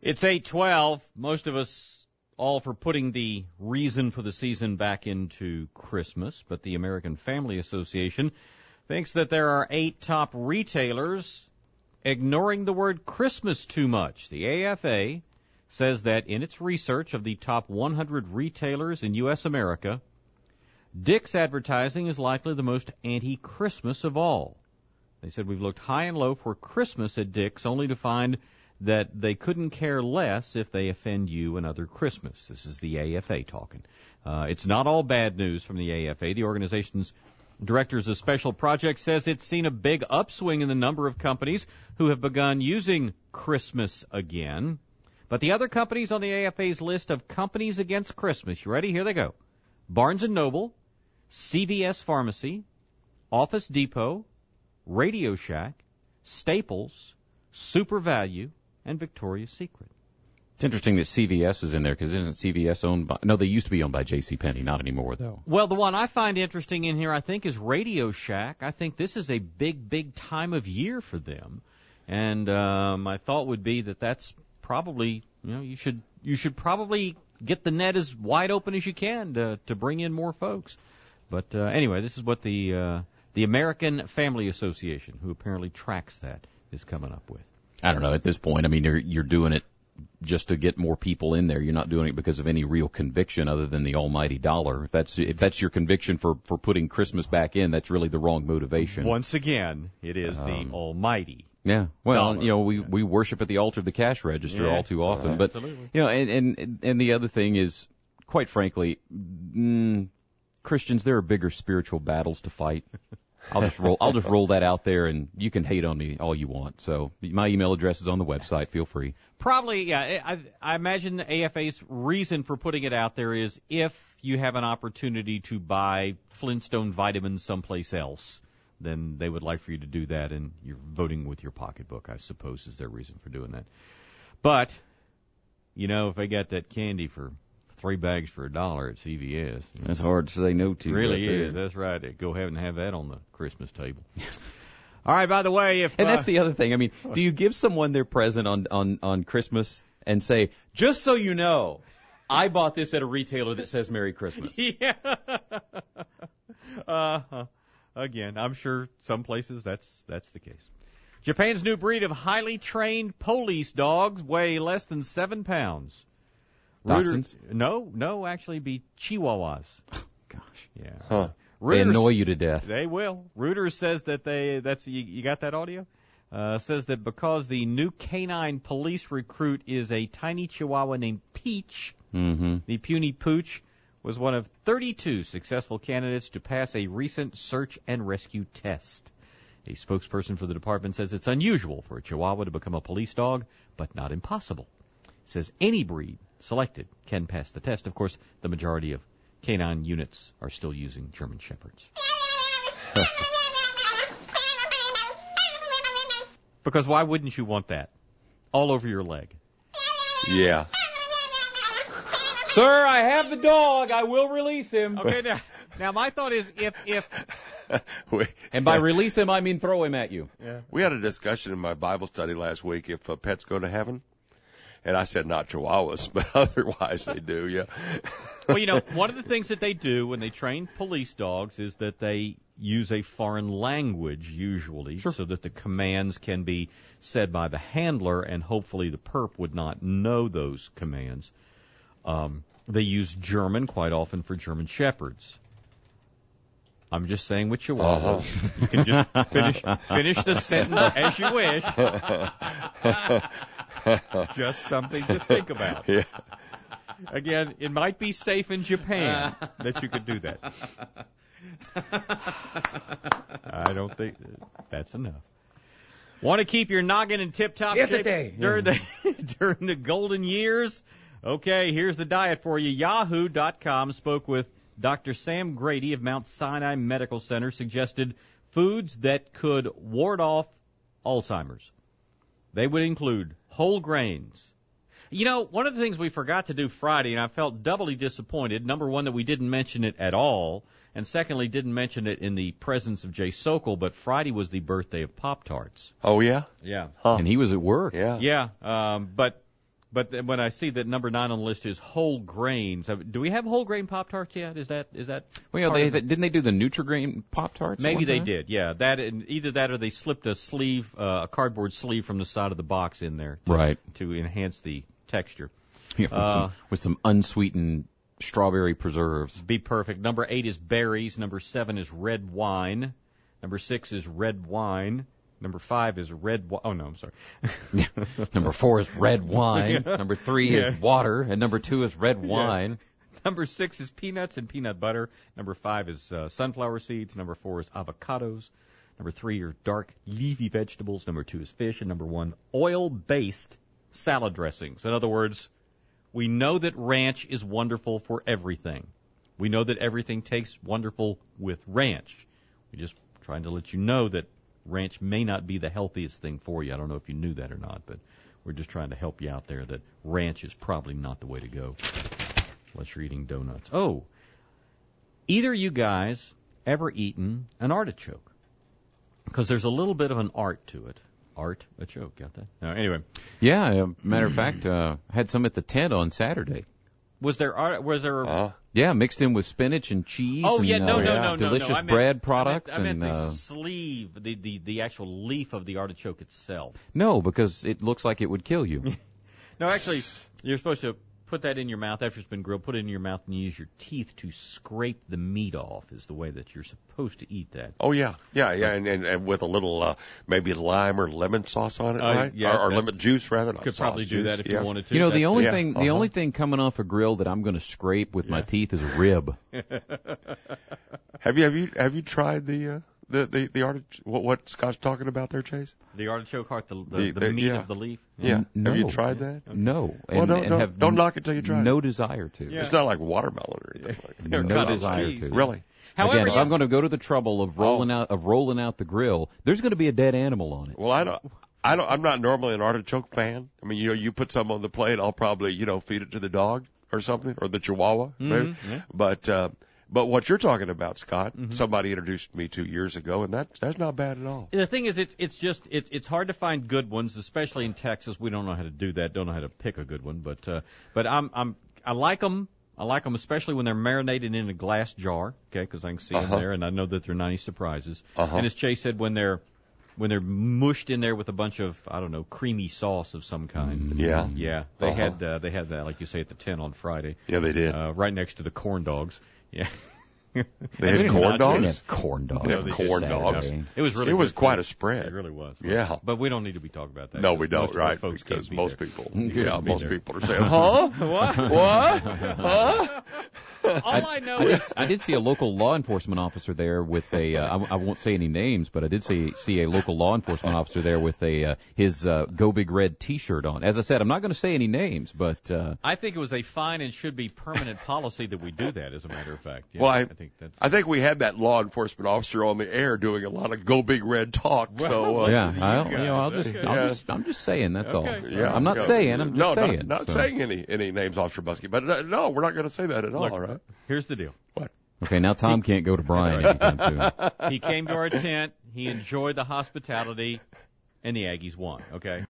It's 8:12. Most of us all for putting the reason for the season back into Christmas, but the American Family Association thinks that there are 8 top retailers ignoring the word Christmas too much. The AFA says that in its research of the top 100 retailers in U.S. America, Dick's advertising is likely the most anti-Christmas of all. They said we've looked high and low for Christmas at Dick's, only to find that they couldn't care less if they offend you another Christmas. This is the AFA talking. It's not all bad news from the AFA. The organization's Directors of Special Projects says it's seen a big upswing in the number of companies who have begun using Christmas again. But the other companies on the AFA's list of companies against Christmas, you ready? Here they go. Barnes & Noble, CVS Pharmacy, Office Depot, Radio Shack, Staples, Super Value, and Victoria's Secret. It's interesting that CVS is in there, because isn't CVS owned by... No, they used to be owned by JCPenney, not anymore, though. Well, the one I find interesting in here, I think, is Radio Shack. I think this is a big, big time of year for them. And my thought would be that that's probably, you should probably get the net as wide open as you can to bring in more folks. But anyway, this is what the American Family Association, who apparently tracks that, is coming up with. I don't know. At this point, I mean, you're doing it just to get more people in there. You're not doing it because of any real conviction other than the almighty dollar. If that's your conviction for putting Christmas back in, that's really the wrong motivation. Once again, it is the almighty. Yeah. Well, dollar. we worship at the altar of the cash register all too often. But absolutely. and the other thing is, quite frankly, Christians, there are bigger spiritual battles to fight. I'll just roll that out there, and you can hate on me all you want. So my email address is on the website. Feel free. Probably, yeah. I imagine the AFA's reason for putting it out there is if you have an opportunity to buy Flintstone vitamins someplace else, then they would like for you to do that, and you're voting with your pocketbook, I suppose, is their reason for doing that. But, if they got that candy for 3 bags for $1 at CVS. That's hard to say no to. It really is. That's right. Go ahead and have that on the Christmas table. All right, by the way, and that's the other thing. I mean, do you give someone their present on Christmas and say, just so you know, I bought this at a retailer that says Merry Christmas? Yeah. Again, I'm sure some places that's the case. Japan's new breed of highly trained police dogs weigh less than 7 pounds. Dachshunds? No, actually be Chihuahuas. Oh, gosh. Yeah. Huh. They annoy you to death. They will. Reuters says that you got that audio? Says that because the new canine police recruit is a tiny Chihuahua named Peach, the puny pooch was one of 32 successful candidates to pass a recent search and rescue test. A spokesperson for the department says it's unusual for a Chihuahua to become a police dog, but not impossible. It says any breed selected can pass the test. Of course, the majority of canine units are still using German Shepherds. Because why wouldn't you want that all over your leg? Yeah. Sir, I have the dog. I will release him. Okay, now my thought is if and by release him, I mean throw him at you. Yeah. We had a discussion in my Bible study last week if pets go to heaven. And I said not Chihuahuas, but otherwise they do, yeah. Well, one of the things that they do when they train police dogs is that they use a foreign language usually, so that the commands can be said by the handler, and hopefully the perp would not know those commands. They use German quite often for German Shepherds. I'm just saying with Chihuahuas. You can just finish the sentence as you wish. Just something to think about. Yeah. Again, it might be safe in Japan that you could do that. I don't think that's enough. Want to keep your noggin in tip-top shape during the golden years? Okay, here's the diet for you. Yahoo.com spoke with Dr. Sam Grady of Mount Sinai Medical Center, suggested foods that could ward off Alzheimer's. They would include whole grains. One of the things we forgot to do Friday, and I felt doubly disappointed, number one, that we didn't mention it at all, and secondly, didn't mention it in the presence of Jay Sokol, but Friday was the birthday of Pop-Tarts. Oh, yeah? Yeah. Huh. And he was at work. Yeah. Yeah, but But then when I see that number 9 on the list is whole grains, do we have whole grain Pop-Tarts yet? Is that? Well, yeah, didn't they do the Nutri-Grain Pop-Tarts? Maybe they did. Yeah, either that or they slipped a sleeve, a cardboard sleeve from the side of the box in there, to enhance the texture. Yeah, with some unsweetened strawberry preserves. Be perfect. Number 8 is berries. Number 7 is red wine. Number 6 is red wine. Number 5 is red wine. Oh, no, I'm sorry. Number 4 is red wine. Number 3 is water. And number 2 is red wine. Number 6 is peanuts and peanut butter. Number 5 is sunflower seeds. Number 4 is avocados. Number 3 are dark leafy vegetables. Number 2 is fish. And number 1, oil-based salad dressings. In other words, we know that ranch is wonderful for everything. We know that everything tastes wonderful with ranch. We're just trying to let you know that ranch may not be the healthiest thing for you. I don't know if you knew that or not, but we're just trying to help you out there that ranch is probably not the way to go unless you're eating donuts. Oh, either you guys ever eaten an artichoke? Because there's a little bit of an art to it. Artichoke, got that? Anyway. Yeah, matter of fact, I had some at the tent on Saturday. Was there Yeah, mixed in with spinach and cheese. Oh, and, yeah, no. delicious bread products. I meant the sleeve, the actual leaf of the artichoke itself. No, because it looks like it would kill you. No, actually, you're supposed to put that in your mouth after it's been grilled. Put it in your mouth and use your teeth to scrape the meat off. Is the way that you're supposed to eat that. Oh yeah, and with a little maybe lime or lemon sauce on it, right? Yeah, or lemon juice rather. Could probably do that if you wanted to. You know, the only thing coming off a grill that I'm going to scrape with my teeth is a rib. Have you tried the artichoke? What Scott's talking about there, Chase? The artichoke heart, the meat of the leaf. Yeah. No. Have you tried that? No. Well, don't knock it till you try it. No desire to. Yeah. It's not like watermelon or anything like that. No desire to. Really? However, again, if I'm going to go to the trouble of rolling out the grill, there's going to be a dead animal on it. Well, I'm not normally an artichoke fan. I mean, you put some on the plate, I'll probably, feed it to the dog or something, or the Chihuahua, maybe. Yeah. But what you're talking about, Scott, somebody introduced me 2 years ago, and that's not bad at all. The thing is, it's hard to find good ones, especially in Texas. We don't know how to do that. Don't know how to pick a good one, but I like them. I like them, especially when they're marinated in a glass jar, okay, because I can see them there, and I know that they're 90 surprises. And as Chase said, when they're mushed in there with a bunch of, I don't know, creamy sauce of some kind. Yeah. They had that, like you say, at the tent on Friday. Yeah, they did. Right next to the corn dogs. Yeah. They had corn dogs? They had corn dogs. They had corn dogs. It was really It was quite a spread. It really was. Yeah. But we don't need to be talking about that. No, we don't, right? Folks because be most there. people, most people are saying, huh? What? Huh? All I know is I did see a local law enforcement officer there with a I won't say any names, but I did see a local law enforcement officer there with his Go Big Red T-shirt on. As I said, I'm not going to say any names, but I think it was a fine and should be permanent policy that we do that. As a matter of fact, well, I think we had that law enforcement officer on the air doing a lot of Go Big Red talk. Well, I'm just saying that's all. Yeah, I'm not saying. I'm just saying. Not saying any names, Officer Buskey. But no, we're not going to say that at all. All right. Here's the deal. What? Okay, now Tom can't go to Brian anytime soon. He came to our tent. He enjoyed the hospitality, and the Aggies won. Okay.